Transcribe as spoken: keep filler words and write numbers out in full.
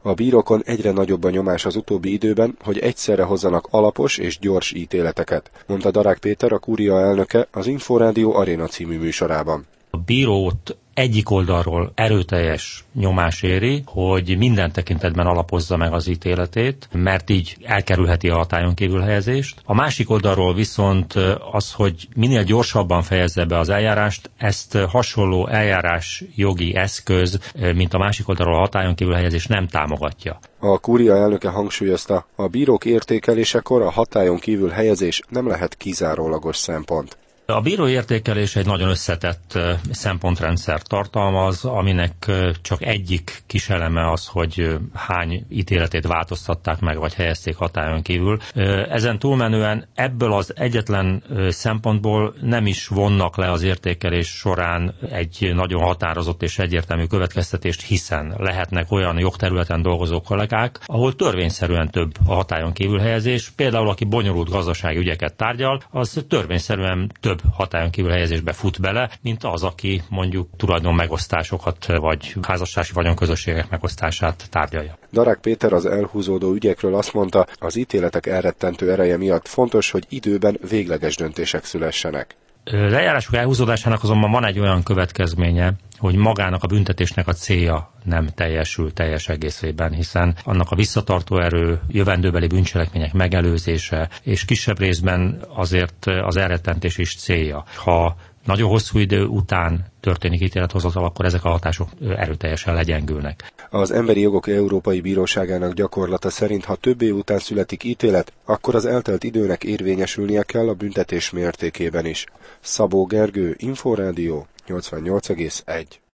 A bírókon egyre nagyobb a nyomás az utóbbi időben, hogy egyszerre hozzanak alapos és gyors ítéleteket, mondta Darák Péter, a Kúria elnöke az Inforádió Aréna című műsorában. A bírót egyik oldalról erőteljes nyomás éri, hogy minden tekintetben alapozza meg az ítéletét, mert így elkerülheti a hatályon kívül helyezést. A másik oldalról viszont az, hogy minél gyorsabban fejezze be az eljárást, ezt hasonló eljárás jogi eszköz, mint a másik oldalról a hatályon kívül helyezés nem támogatja. A Kúria elnöke hangsúlyozta, a bírók értékelésekor a hatályon kívül helyezés nem lehet kizárólagos szempont. A bíró értékelés egy nagyon összetett szempontrendszert tartalmaz, aminek csak egyik kis eleme az, hogy hány ítéletét változtatták meg, vagy helyezték hatályon kívül. Ezen túlmenően ebből az egyetlen szempontból nem is vonnak le az értékelés során egy nagyon határozott és egyértelmű következtetést, hiszen lehetnek olyan jogterületen dolgozó kollégák, ahol törvényszerűen több a hatályon kívül helyezés. Például aki bonyolult gazdasági ügyeket tárgyal, az törvényszerűen több hatályon kívül helyezésbe fut bele, mint az, aki mondjuk tulajdon megosztásokat vagy házassági vagyonközösségek megosztását tárgyalja. Darák Péter az elhúzódó ügyekről azt mondta, az ítéletek elrettentő ereje miatt fontos, hogy időben végleges döntések szülessenek. Lejárások elhúzódásának azonban van egy olyan következménye, hogy magának a büntetésnek a célja nem teljesül teljes egészében, hiszen annak a visszatartó erő, jövendőbeli bűncselekmények megelőzése, és kisebb részben azért az elrettentés is célja. Ha nagyon hosszú idő után történik ítélethozatal, akkor ezek a hatások erőteljesen legyengülnek. Az Emberi Jogok Európai Bíróságának gyakorlata szerint, ha több év után születik ítélet, akkor az eltelt időnek érvényesülnie kell a büntetés mértékében is. Szabó Gergő, Inforádió, nyolcvannyolc egész egy.